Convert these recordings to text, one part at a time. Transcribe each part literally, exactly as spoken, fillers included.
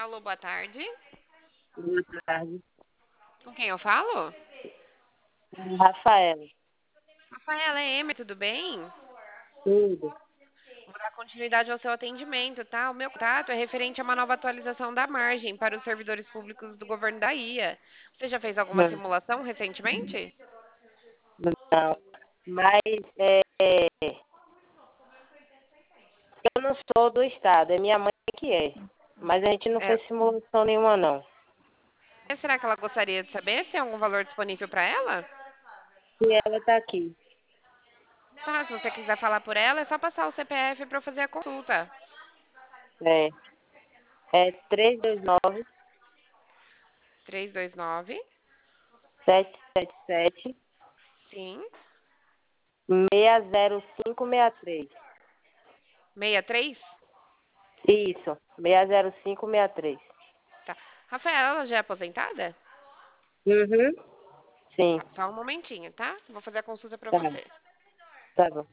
Alô, boa tarde. Boa tarde. Com quem eu falo? Rafaela, Rafaela, é Emer, tudo bem? tudo. Vou dar continuidade ao seu atendimento, tá? O meu contato é referente a uma nova atualização da margem para os servidores públicos do governo da Bahia. Você já fez alguma Não, simulação recentemente? não. Mas é, eu não sou do estado, é minha mãe que é. Mas a gente não É, fez simulação nenhuma, não. será que ela gostaria de saber se tem algum valor disponível para ela? E ela está aqui. Tá, se você quiser falar por ela, é só passar o C P F para eu fazer a consulta. É, é três dois nove, Três dois nove, sete sete sete, sim, seis zero cinco seis três. sessenta e três. Isso, seis zero cinco seis três. Tá. Rafaela, ela já é aposentada? Uhum. Sim, Tá, só um momentinho, tá? Vou fazer a consulta para tá, você. tá bom.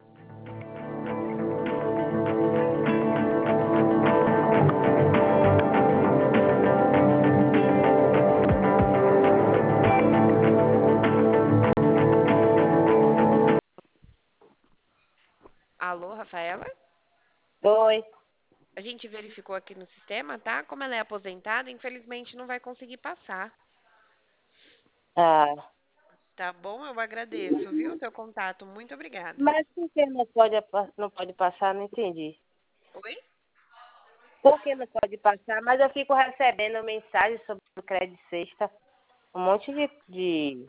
Alô, Rafaela? Oi. A gente verificou aqui no sistema, tá? Como ela é aposentada, infelizmente não vai conseguir passar. Ah, Tá bom? Eu agradeço, viu, o seu contato. Muito obrigada. mas por que não pode, não pode passar? Não entendi. Oi? Por que não pode passar? Mas eu fico recebendo mensagem sobre o crédito sexta. Um monte de, de,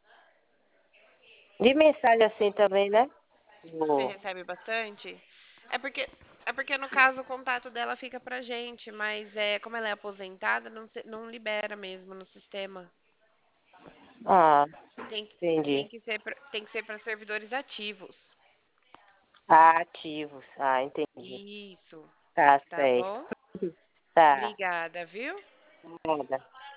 de mensagem assim também, né? Você O- recebe bastante? É porque, é porque no caso o contato dela fica pra gente, mas é, como ela é aposentada, não, se- não libera mesmo no sistema. Ah, Tem, tem entendi. que ser pra, tem que ser para servidores ativos. Ah, ativos. Ah, entendi. Isso, Tá tá certo. bom? Tá. Obrigada, viu? Nada.